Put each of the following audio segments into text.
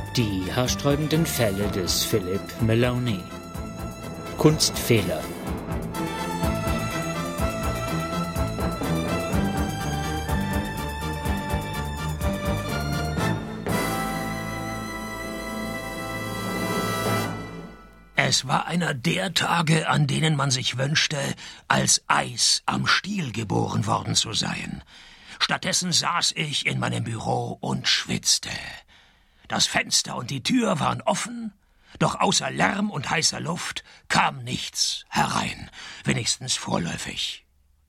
Die haarsträubenden Fälle des Philip Maloney. Kunstfehler. Es war einer der Tage, an denen man sich wünschte, als Eis am Stiel geboren worden zu sein. Stattdessen saß ich in meinem Büro und schwitzte. Das Fenster und die Tür waren offen, doch außer Lärm und heißer Luft kam nichts herein, wenigstens vorläufig.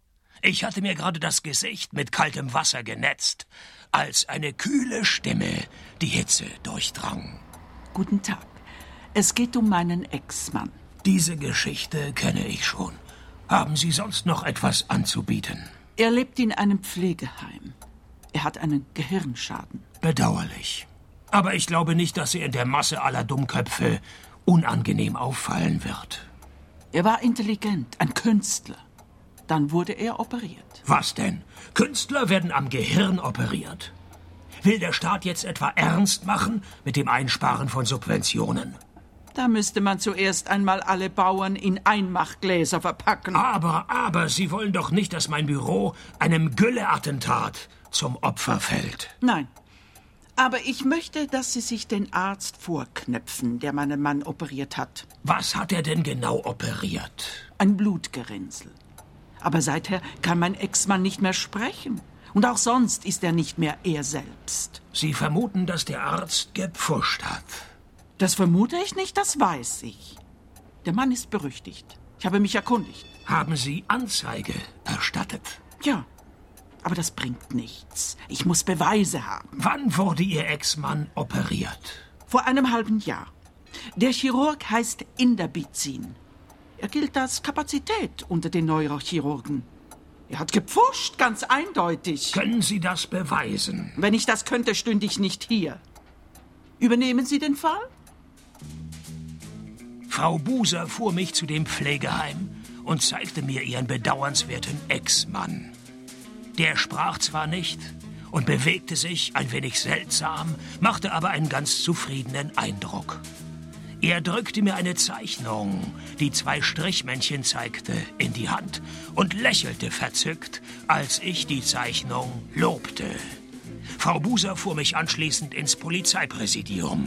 Ich hatte mir gerade das Gesicht mit kaltem Wasser genetzt, als eine kühle Stimme die Hitze durchdrang. Guten Tag. Es geht um meinen Ex-Mann. Diese Geschichte kenne ich schon. Haben Sie sonst noch etwas anzubieten? Er lebt in einem Pflegeheim. Er hat einen Gehirnschaden. Bedauerlich. Aber ich glaube nicht, dass er in der Masse aller Dummköpfe unangenehm auffallen wird. Er war intelligent, ein Künstler. Dann wurde er operiert. Was denn? Künstler werden am Gehirn operiert. Will der Staat jetzt etwa ernst machen mit dem Einsparen von Subventionen? Da müsste man zuerst einmal alle Bauern in Einmachgläser verpacken. Aber, Sie wollen doch nicht, dass mein Büro einem Gülle-Attentat zum Opfer fällt. Nein, aber ich möchte, dass Sie sich den Arzt vorknöpfen, der meinen Mann operiert hat. Was hat er denn genau operiert? Ein Blutgerinnsel. Aber seither kann mein Ex-Mann nicht mehr sprechen. Und auch sonst ist er nicht mehr er selbst. Sie vermuten, dass der Arzt gepfuscht hat. Das vermute ich nicht, das weiß ich. Der Mann ist berüchtigt. Ich habe mich erkundigt. Haben Sie Anzeige erstattet? Ja, aber das bringt nichts. Ich muss Beweise haben. Wann wurde Ihr Ex-Mann operiert? Vor einem halben Jahr. Der Chirurg heißt Inderbizin. Er gilt als Kapazität unter den Neurochirurgen. Er hat gepfuscht, ganz eindeutig. Können Sie das beweisen? Wenn ich das könnte, stünde ich nicht hier. Übernehmen Sie den Fall? Frau Buser fuhr mich zu dem Pflegeheim und zeigte mir ihren bedauernswerten Ex-Mann. Der sprach zwar nicht und bewegte sich ein wenig seltsam, machte aber einen ganz zufriedenen Eindruck. Er drückte mir eine Zeichnung, die 2 Strichmännchen zeigte, in die Hand und lächelte verzückt, als ich die Zeichnung lobte. Frau Buser fuhr mich anschließend ins Polizeipräsidium.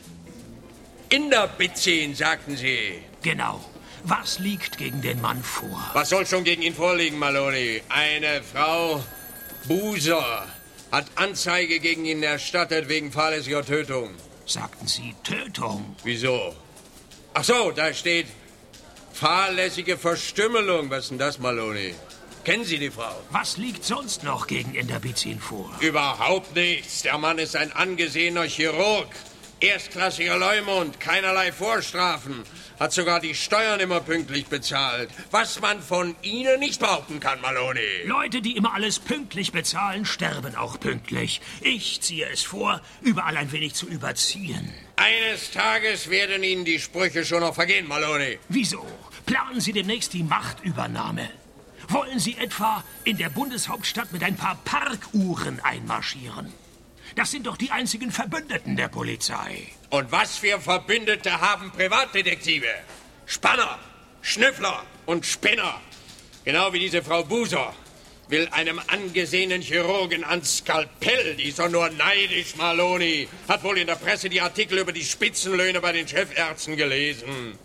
Inderbizin, sagten Sie. Genau. Was liegt gegen den Mann vor? Was soll schon gegen ihn vorliegen, Maloney? Eine Frau Buser hat Anzeige gegen ihn erstattet wegen fahrlässiger Tötung. Sagten Sie Tötung? Wieso? Ach so, da steht fahrlässige Verstümmelung. Was ist denn das, Maloney? Kennen Sie die Frau? Was liegt sonst noch gegen Inderbizin vor? Überhaupt nichts. Der Mann ist ein angesehener Chirurg. Erstklassiger Leumund, keinerlei Vorstrafen. Hat sogar die Steuern immer pünktlich bezahlt. Was man von Ihnen nicht behaupten kann, Maloney. Leute, die immer alles pünktlich bezahlen, sterben auch pünktlich. Ich ziehe es vor, überall ein wenig zu überziehen. Eines Tages werden Ihnen die Sprüche schon noch vergehen, Maloney. Wieso? Planen Sie demnächst die Machtübernahme? Wollen Sie etwa in der Bundeshauptstadt mit ein paar Parkuhren einmarschieren? Das sind doch die einzigen Verbündeten der Polizei. Und was für Verbündete haben Privatdetektive? Spanner, Schnüffler und Spinner. Genau wie diese Frau Buser will einem angesehenen Chirurgen ans Skalpell. Die ist doch nur neidisch, Maloney. Hat wohl in der Presse die Artikel über die Spitzenlöhne bei den Chefärzten gelesen.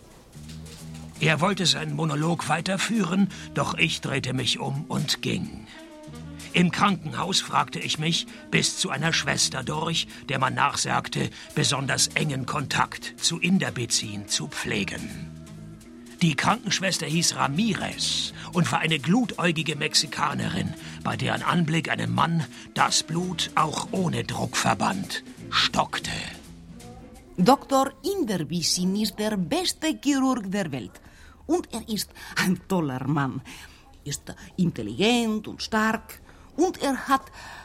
Er wollte seinen Monolog weiterführen, doch ich drehte mich um und ging. Im Krankenhaus fragte ich mich bis zu einer Schwester durch, der man nachsagte, besonders engen Kontakt zu Inderbizin zu pflegen. Die Krankenschwester hieß Ramirez und war eine glutäugige Mexikanerin, bei deren Anblick einem Mann das Blut auch ohne Druckverband stockte. Dr. Inderbizin ist der beste Chirurg der Welt. Und er ist ein toller Mann. Er ist intelligent und stark. Und er hat,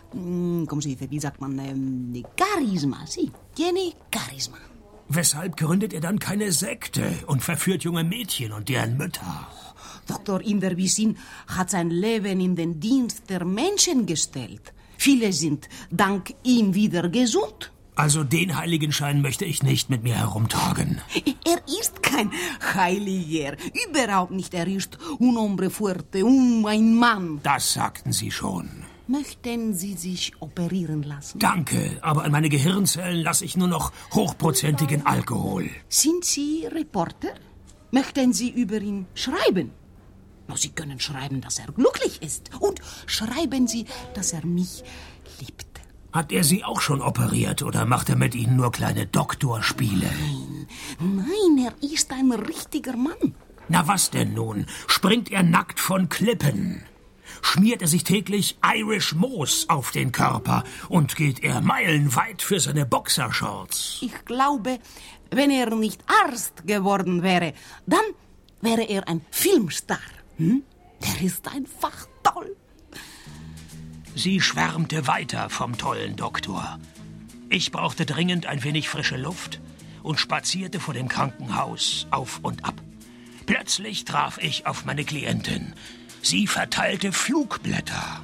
wie sagt man, Charisma. Sie, tiene Charisma. Weshalb gründet er dann keine Sekte und verführt junge Mädchen und deren Mütter? Dr. Inderbizin hat sein Leben in den Dienst der Menschen gestellt. Viele sind dank ihm wieder gesund. Also den Heiligenschein möchte ich nicht mit mir herumtragen. Er ist kein Heiliger. Überhaupt nicht. Er ist un hombre fuerte, ein Mann. Das sagten Sie schon. Möchten Sie sich operieren lassen? Danke, aber an meine Gehirnzellen lasse ich nur noch hochprozentigen Alkohol. Sind Sie Reporter? Möchten Sie über ihn schreiben? No, Sie können schreiben, dass er glücklich ist. Und schreiben Sie, dass er mich liebt. Hat er Sie auch schon operiert oder macht er mit Ihnen nur kleine Doktorspiele? Nein, er ist ein richtiger Mann. Na was denn nun? Springt er nackt von Klippen? Schmiert er sich täglich Irish Moos auf den Körper und geht er meilenweit für seine Boxershorts? Ich glaube, wenn er nicht Arzt geworden wäre, dann wäre er ein Filmstar. Der ist einfach toll. Sie schwärmte weiter vom tollen Doktor. Ich brauchte dringend ein wenig frische Luft und spazierte vor dem Krankenhaus auf und ab. Plötzlich traf ich auf meine Klientin. Sie verteilte Flugblätter.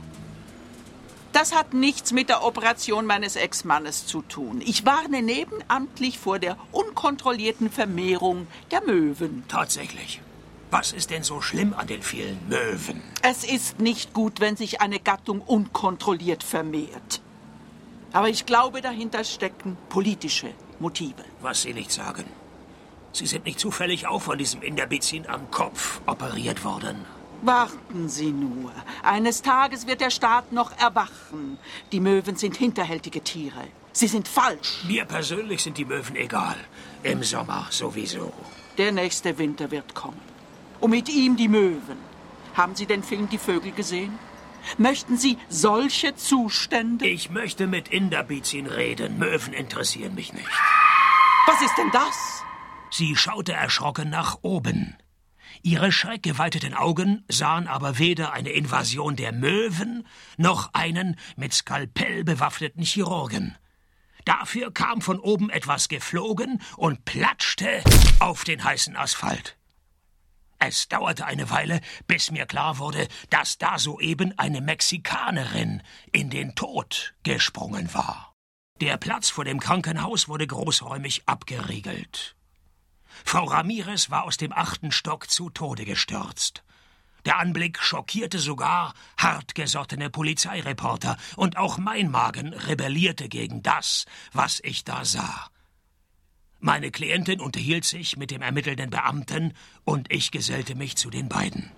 Das hat nichts mit der Operation meines Ex-Mannes zu tun. Ich warne nebenamtlich vor der unkontrollierten Vermehrung der Möwen. Tatsächlich. Was ist denn so schlimm an den vielen Möwen? Es ist nicht gut, wenn sich eine Gattung unkontrolliert vermehrt. Aber ich glaube, dahinter stecken politische Motive. Was Sie nicht sagen. Sie sind nicht zufällig auch von diesem Inderbizin am Kopf operiert worden. Warten Sie nur. Eines Tages wird der Staat noch erwachen. Die Möwen sind hinterhältige Tiere. Sie sind falsch. Mir persönlich sind die Möwen egal. Im Sommer sowieso. Der nächste Winter wird kommen. Und mit ihm die Möwen. Haben Sie den Film Die Vögel gesehen? Möchten Sie solche Zustände? Ich möchte mit Inderbizin reden. Möwen interessieren mich nicht. Was ist denn das? Sie schaute erschrocken nach oben. Ihre schreckgeweiteten Augen sahen aber weder eine Invasion der Möwen noch einen mit Skalpell bewaffneten Chirurgen. Dafür kam von oben etwas geflogen und platschte auf den heißen Asphalt. Es dauerte eine Weile, bis mir klar wurde, dass da soeben eine Mexikanerin in den Tod gesprungen war. Der Platz vor dem Krankenhaus wurde großräumig abgeriegelt. Frau Ramirez war aus dem 8. Stock zu Tode gestürzt. Der Anblick schockierte sogar hartgesottene Polizeireporter, und auch mein Magen rebellierte gegen das, was ich da sah. Meine Klientin unterhielt sich mit dem ermittelnden Beamten und ich gesellte mich zu den beiden.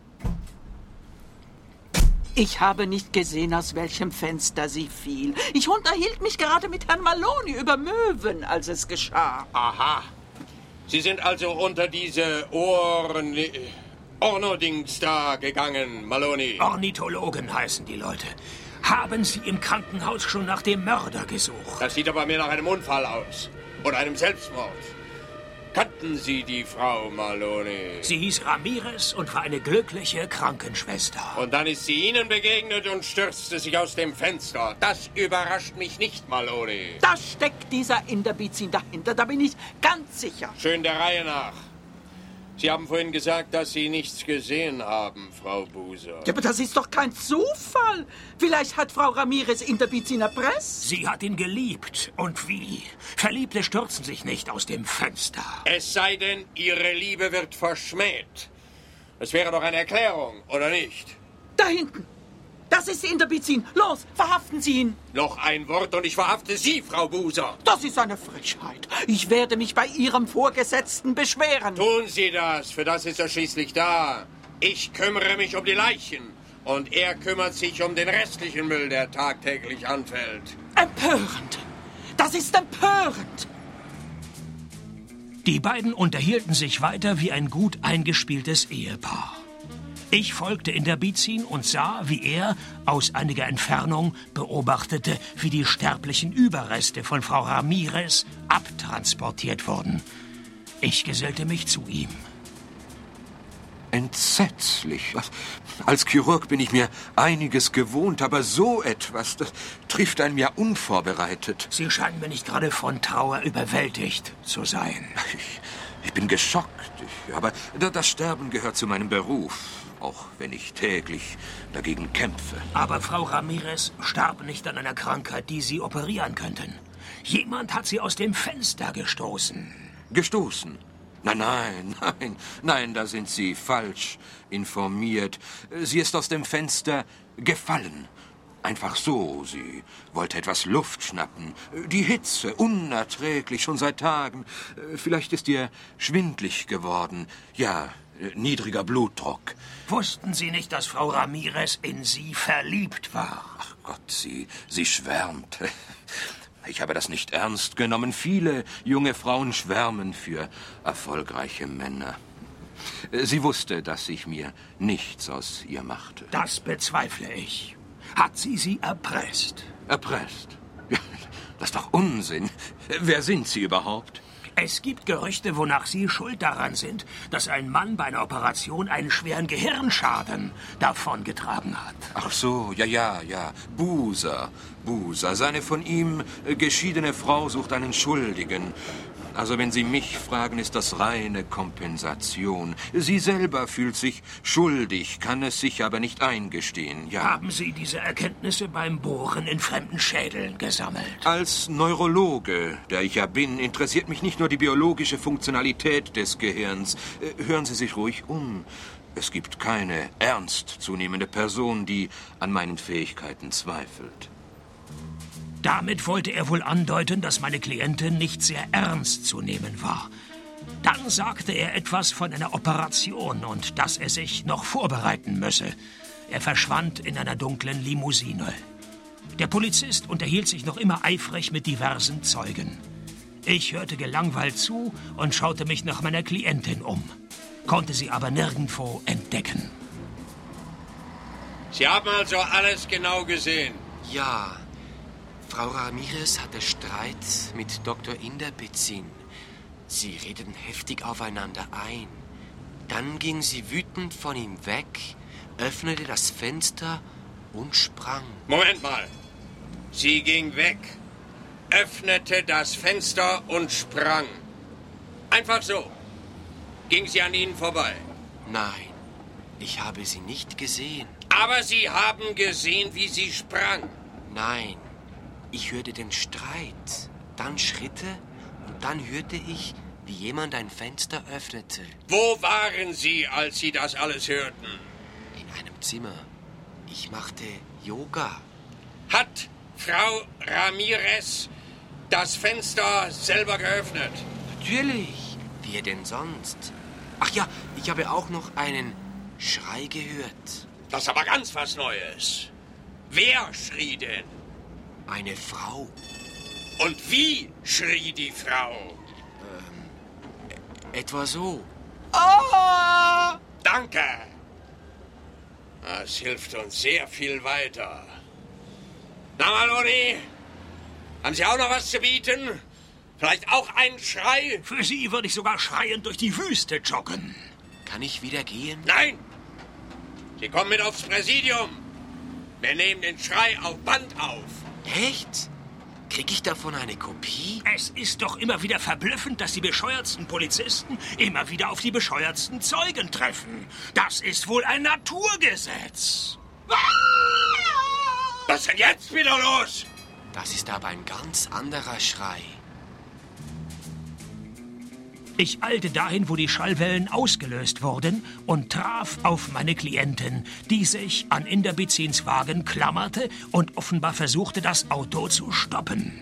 Ich habe nicht gesehen, aus welchem Fenster sie fiel. Ich unterhielt mich gerade mit Herrn Maloney über Möwen, als es geschah. Aha. Sie sind also unter diese Ornodings da gegangen, Maloney. Ornithologen heißen die Leute. Haben Sie im Krankenhaus schon nach dem Mörder gesucht? Das sieht aber mehr nach einem Unfall aus. Oder einem Selbstmord. Kannten Sie die Frau Maloney? Sie hieß Ramirez und war eine glückliche Krankenschwester. Und dann ist sie Ihnen begegnet und stürzte sich aus dem Fenster. Das überrascht mich nicht, Maloney. Da steckt dieser Inderbizin dahinter, da bin ich ganz sicher. Schön der Reihe nach. Sie haben vorhin gesagt, dass Sie nichts gesehen haben, Frau Buser. Ja, aber das ist doch kein Zufall. Vielleicht hat Frau Ramirez Inderbizin erpresst. Sie hat ihn geliebt. Und wie? Verliebte stürzen sich nicht aus dem Fenster. Es sei denn, Ihre Liebe wird verschmäht. Das wäre doch eine Erklärung, oder nicht? Da hinten. Das ist Inderbizin. Los, verhaften Sie ihn. Noch ein Wort und ich verhafte Sie, Frau Buser. Das ist eine Frechheit. Ich werde mich bei Ihrem Vorgesetzten beschweren. Tun Sie das, für das ist er schließlich da. Ich kümmere mich um die Leichen und er kümmert sich um den restlichen Müll, der tagtäglich anfällt. Empörend. Das ist empörend. Die beiden unterhielten sich weiter wie ein gut eingespieltes Ehepaar. Ich folgte Inderbizin und sah, wie er aus einiger Entfernung beobachtete, wie die sterblichen Überreste von Frau Ramirez abtransportiert wurden. Ich gesellte mich zu ihm. Entsetzlich. Als Chirurg bin ich mir einiges gewohnt, aber so etwas, das trifft einen ja unvorbereitet. Sie scheinen mir nicht gerade von Trauer überwältigt zu sein. Ich bin geschockt, aber das Sterben gehört zu meinem Beruf, auch wenn ich täglich dagegen kämpfe. Aber Frau Ramirez starb nicht an einer Krankheit, die Sie operieren könnten. Jemand hat sie aus dem Fenster gestoßen. Gestoßen? Nein, da sind Sie falsch informiert. Sie ist aus dem Fenster gefallen. Einfach so, sie wollte etwas Luft schnappen. Die Hitze, unerträglich, schon seit Tagen. Vielleicht ist ihr schwindlig geworden. Ja, niedriger Blutdruck. Wussten Sie nicht, dass Frau Ramirez in Sie verliebt war? Ach Gott, sie schwärmt. Ich habe das nicht ernst genommen. Viele junge Frauen schwärmen für erfolgreiche Männer. Sie wusste, dass ich mir nichts aus ihr machte. Das bezweifle ich. Hat sie erpresst? Erpresst? Ja, das ist doch Unsinn. Wer sind Sie überhaupt? Es gibt Gerüchte, wonach Sie schuld daran sind, dass ein Mann bei einer Operation einen schweren Gehirnschaden davongetragen hat. Ach so, ja. Buser. Seine von ihm geschiedene Frau sucht einen Schuldigen. Also wenn Sie mich fragen, ist das reine Kompensation. Sie selber fühlt sich schuldig, kann es sich aber nicht eingestehen, ja. Haben Sie diese Erkenntnisse beim Bohren in fremden Schädeln gesammelt? Als Neurologe, der ich ja bin, interessiert mich nicht nur die biologische Funktionalität des Gehirns. Hören Sie sich ruhig um. Es gibt keine ernstzunehmende Person, die an meinen Fähigkeiten zweifelt. Damit wollte er wohl andeuten, dass meine Klientin nicht sehr ernst zu nehmen war. Dann sagte er etwas von einer Operation und dass er sich noch vorbereiten müsse. Er verschwand in einer dunklen Limousine. Der Polizist unterhielt sich noch immer eifrig mit diversen Zeugen. Ich hörte gelangweilt zu und schaute mich nach meiner Klientin um, konnte sie aber nirgendwo entdecken. Sie haben also alles genau gesehen? Ja. Frau Ramirez hatte Streit mit Dr. Inderbizin. Sie redeten heftig aufeinander ein. Dann ging sie wütend von ihm weg, öffnete das Fenster und sprang. Moment mal. Sie ging weg, öffnete das Fenster und sprang. Einfach so. Ging sie an Ihnen vorbei? Nein, ich habe sie nicht gesehen. Aber Sie haben gesehen, wie sie sprang? Nein. Ich hörte den Streit, dann Schritte und dann hörte ich, wie jemand ein Fenster öffnete. Wo waren Sie, als Sie das alles hörten? In einem Zimmer. Ich machte Yoga. Hat Frau Ramirez das Fenster selber geöffnet? Natürlich. Wer denn sonst? Ach ja, ich habe auch noch einen Schrei gehört. Das ist aber ganz was Neues. Wer schrie denn? Eine Frau. Und wie schrie die Frau? Etwa so. Oh! Danke. Das hilft uns sehr viel weiter. Na, Maloney, haben Sie auch noch was zu bieten? Vielleicht auch einen Schrei? Für Sie würde ich sogar schreiend durch die Wüste joggen. Kann ich wieder gehen? Nein! Sie kommen mit aufs Präsidium. Wir nehmen den Schrei auf Band auf. Echt? Krieg ich davon eine Kopie? Es ist doch immer wieder verblüffend, dass die bescheuertsten Polizisten immer wieder auf die bescheuertsten Zeugen treffen. Das ist wohl ein Naturgesetz. Was ist denn jetzt wieder los? Das ist aber ein ganz anderer Schrei. Ich eilte dahin, wo die Schallwellen ausgelöst wurden und traf auf meine Klientin, die sich an Inderbizins Wagen klammerte und offenbar versuchte, das Auto zu stoppen.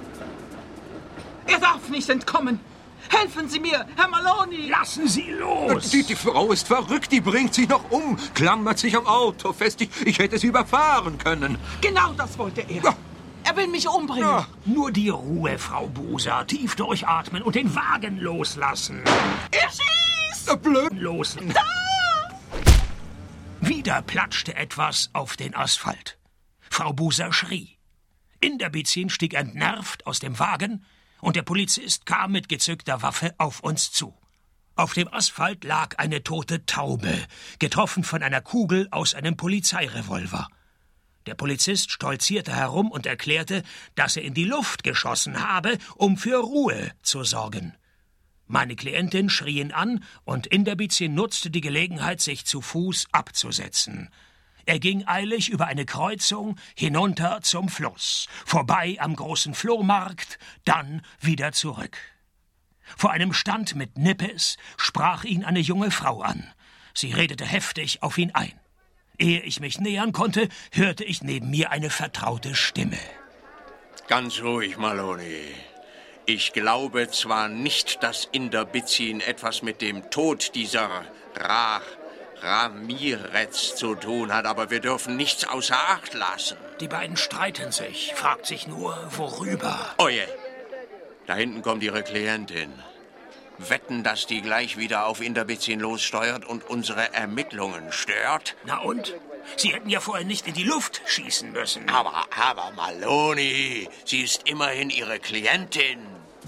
Er darf nicht entkommen. Helfen Sie mir, Herr Maloney! Lassen Sie los! Die Frau ist verrückt, die bringt sich noch um, klammert sich am Auto fest. Ich hätte sie überfahren können. Genau das wollte er. Ja. Er will mich umbringen. Ja. Nur die Ruhe, Frau Buser. Tief durchatmen und den Wagen loslassen. Er schießt! Blöd. Loslassen. Wieder platschte etwas auf den Asphalt. Frau Buser schrie. Inderbizin stieg entnervt aus dem Wagen und der Polizist kam mit gezückter Waffe auf uns zu. Auf dem Asphalt lag eine tote Taube, getroffen von einer Kugel aus einem Polizeirevolver. Der Polizist stolzierte herum und erklärte, dass er in die Luft geschossen habe, um für Ruhe zu sorgen. Meine Klientin schrie ihn an und Inderbizin nutzte die Gelegenheit, sich zu Fuß abzusetzen. Er ging eilig über eine Kreuzung hinunter zum Fluss, vorbei am großen Flohmarkt, dann wieder zurück. Vor einem Stand mit Nippes sprach ihn eine junge Frau an. Sie redete heftig auf ihn ein. Ehe ich mich nähern konnte, hörte ich neben mir eine vertraute Stimme. Ganz ruhig, Maloney. Ich glaube zwar nicht, dass Inderbizin etwas mit dem Tod dieser Ramirez zu tun hat, aber wir dürfen nichts außer Acht lassen. Die beiden streiten sich, fragt sich nur, worüber. Oje, da hinten kommt Ihre Klientin. Wetten, dass die gleich wieder auf Inderbizin lossteuert und unsere Ermittlungen stört? Na und? Sie hätten ja vorher nicht in die Luft schießen müssen. Aber Maloney, sie ist immerhin Ihre Klientin.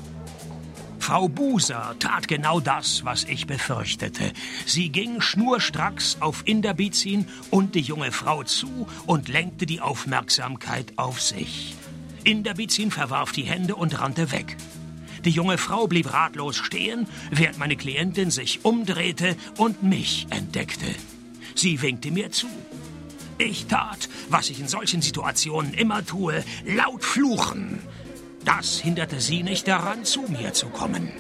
Frau Buser tat genau das, was ich befürchtete. Sie ging schnurstracks auf Inderbizin und die junge Frau zu und lenkte die Aufmerksamkeit auf sich. Inderbizin verwarf die Hände und rannte weg. Die junge Frau blieb ratlos stehen, während meine Klientin sich umdrehte und mich entdeckte. Sie winkte mir zu. Ich tat, was ich in solchen Situationen immer tue, laut fluchen. Das hinderte sie nicht daran, zu mir zu kommen.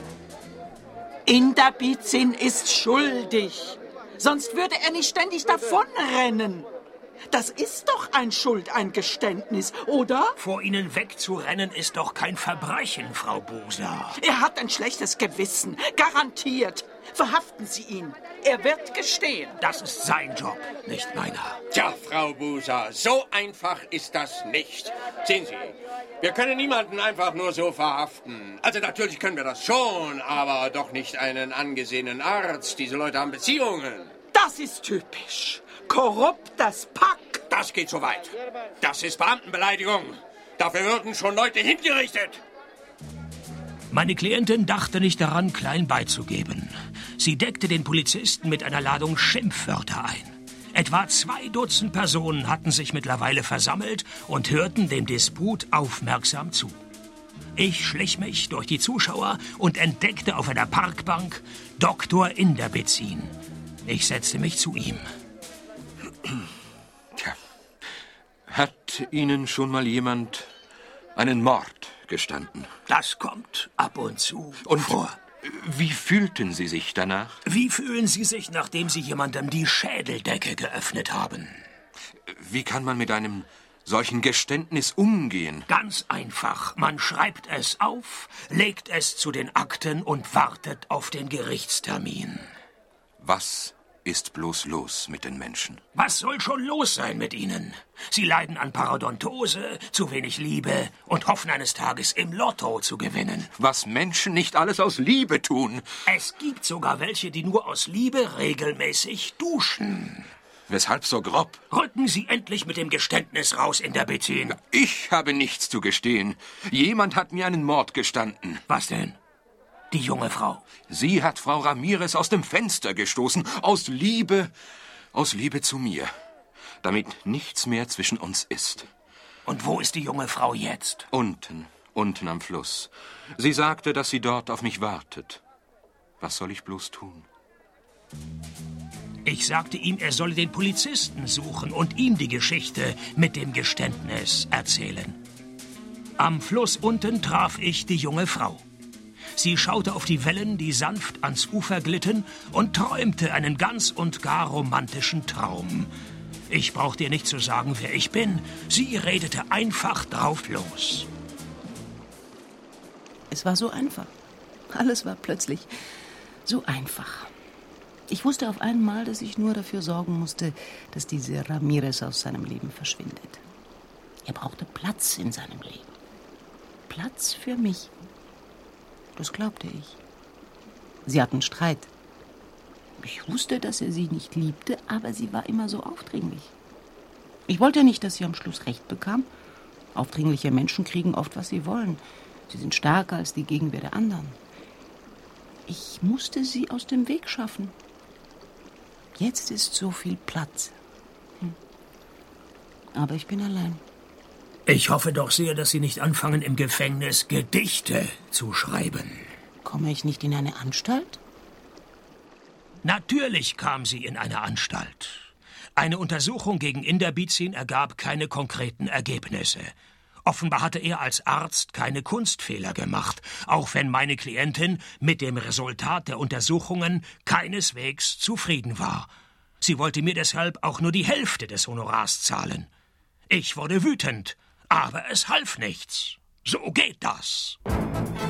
Inderbizin ist schuldig. Sonst würde er nicht ständig davonrennen. Das ist doch ein Schuldeingeständnis, oder? Vor Ihnen wegzurennen ist doch kein Verbrechen, Frau Buser. Er hat ein schlechtes Gewissen, garantiert. Verhaften Sie ihn. Er wird gestehen. Das ist sein Job, nicht meiner. Tja, Frau Buser, so einfach ist das nicht. Sehen Sie, wir können niemanden einfach nur so verhaften. Also natürlich können wir das schon, aber doch nicht einen angesehenen Arzt. Diese Leute haben Beziehungen. Das ist typisch. Korrupt das Pack. Das geht so weit. Das ist Beamtenbeleidigung. Dafür würden schon Leute hingerichtet. Meine Klientin dachte nicht daran, klein beizugeben. Sie deckte den Polizisten mit einer Ladung Schimpfwörter ein. Etwa 2 Dutzend Personen hatten sich mittlerweile versammelt und hörten dem Disput aufmerksam zu. Ich schlich mich durch die Zuschauer und entdeckte auf einer Parkbank Dr. Inderbizin. Ich setzte mich zu ihm. Tja, hat Ihnen schon mal jemand einen Mord gestanden? Das kommt ab und zu vor. Wie fühlten Sie sich danach? Wie fühlen Sie sich, nachdem Sie jemandem die Schädeldecke geöffnet haben? Wie kann man mit einem solchen Geständnis umgehen? Ganz einfach. Man schreibt es auf, legt es zu den Akten und wartet auf den Gerichtstermin. Was ist bloß los mit den Menschen? Was soll schon los sein mit ihnen? Sie leiden an Parodontose, zu wenig Liebe und hoffen eines Tages im Lotto zu gewinnen. Was Menschen nicht alles aus Liebe tun. Es gibt sogar welche, die nur aus Liebe regelmäßig duschen. Weshalb so grob? Rücken Sie endlich mit dem Geständnis raus, Inderbizin. Ich habe nichts zu gestehen. Jemand hat mir einen Mord gestanden. Was denn? Die junge Frau. Sie hat Frau Ramirez aus dem Fenster gestoßen, aus Liebe zu mir, damit nichts mehr zwischen uns ist. Und wo ist die junge Frau jetzt? Unten am Fluss. Sie sagte, dass sie dort auf mich wartet. Was soll ich bloß tun? Ich sagte ihm, er solle den Polizisten suchen und ihm die Geschichte mit dem Geständnis erzählen. Am Fluss unten traf ich die junge Frau. Sie schaute auf die Wellen, die sanft ans Ufer glitten, und träumte einen ganz und gar romantischen Traum. Ich brauchte ihr nicht zu sagen, wer ich bin. Sie redete einfach drauf los. Es war so einfach. Alles war plötzlich so einfach. Ich wusste auf einmal, dass ich nur dafür sorgen musste, dass diese Ramirez aus seinem Leben verschwindet. Er brauchte Platz in seinem Leben. Platz für mich. Das glaubte ich. Sie hatten Streit. Ich wusste, dass er sie nicht liebte, aber sie war immer so aufdringlich. Ich wollte nicht, dass sie am Schluss Recht bekam. Aufdringliche Menschen kriegen oft, was sie wollen. Sie sind stärker als die Gegenwehr der anderen. Ich musste sie aus dem Weg schaffen. Jetzt ist so viel Platz. Aber ich bin allein. Ich hoffe doch sehr, dass Sie nicht anfangen, im Gefängnis Gedichte zu schreiben. Komme ich nicht in eine Anstalt? Natürlich kam sie in eine Anstalt. Eine Untersuchung gegen Inderbizin ergab keine konkreten Ergebnisse. Offenbar hatte er als Arzt keine Kunstfehler gemacht, auch wenn meine Klientin mit dem Resultat der Untersuchungen keineswegs zufrieden war. Sie wollte mir deshalb auch nur die Hälfte des Honorars zahlen. Ich wurde wütend, aber es half nichts. So geht das.